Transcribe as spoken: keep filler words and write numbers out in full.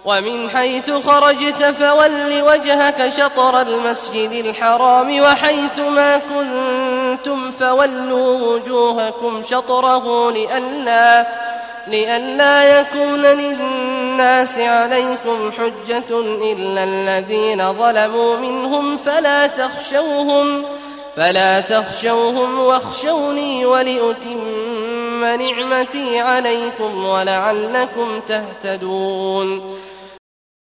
ومن حيث خرجت فول وجهك شطر المسجد الحرام وحيث ما كنتم فولوا وجوهكم شطره لئلا, لئلا يكون للناس عليكم حجة إلا الذين ظلموا منهم فلا تخشوهم, فلا تخشوهم واخشوني ولأتم نعمتي عليكم ولعلكم تهتدون